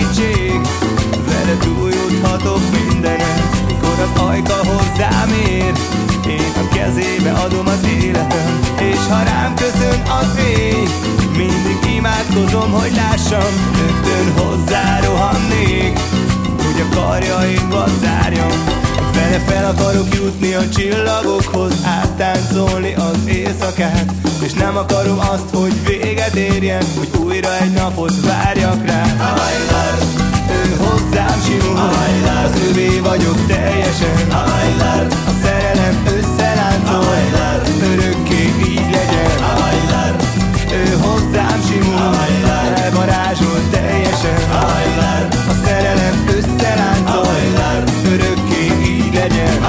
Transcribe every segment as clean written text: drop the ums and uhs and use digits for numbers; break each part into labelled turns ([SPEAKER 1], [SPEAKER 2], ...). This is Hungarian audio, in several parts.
[SPEAKER 1] segítség, vele túljuthatok mindenen. Mikor az ajka hozzám ér, én a kezébe adom az életem, és ha rám köszön az éj, mindig imádkozom, hogy lássam, rögtön hozzá rohannék, hogy a karjaimba zárjam. Vele fel akarok jutni a csillagokhoz, áttáncolni az éjszakát, és nem akarom azt, hogy véget érjen, hogy újra egy napot várjak rá. Ő hozzám simul, az övé vagyok teljesen. A szerelem összeláncol, örökké így legyen. Ő hozzám simul, elvarázsol teljesen. A szerelem összeláncol, örökké így legyen.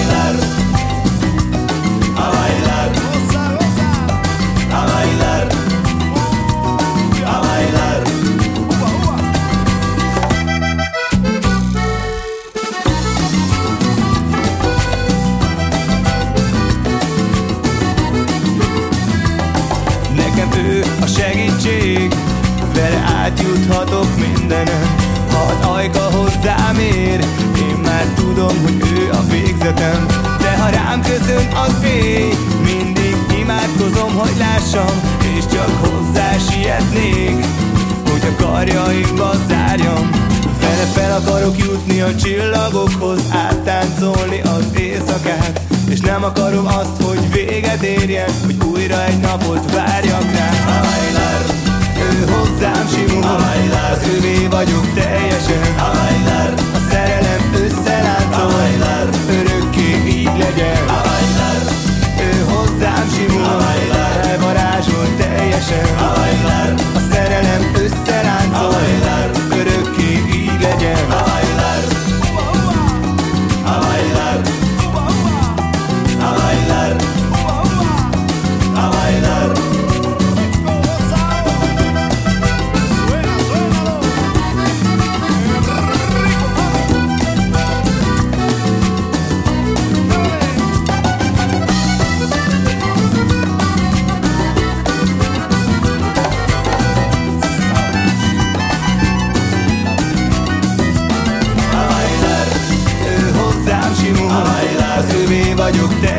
[SPEAKER 1] Nekem ő a segítség, vele átjuthatok mindenen. Ha az ajka hozzám ér, én már tudom, hogy ő a végzetem. De ha rám köszön az éj, mindig imádkozom, hogy lássam, és csak hozzá sietnék, hogy a karjaimba zárjam. Vele fel akarok jutni a csillagokhoz, áttáncolni az éjszakát, és nem akarom azt, hogy véget érjen, hogy újra egy napot várjak rá. Ő hozzám simul, az övé vagyok teljesen. A szerelem összeláncol, örökké így legyen. Ő hozzám simul, elvarázsol teljesen. A szerelem összeláncol, örökké így legyen. Az övé vagyok te.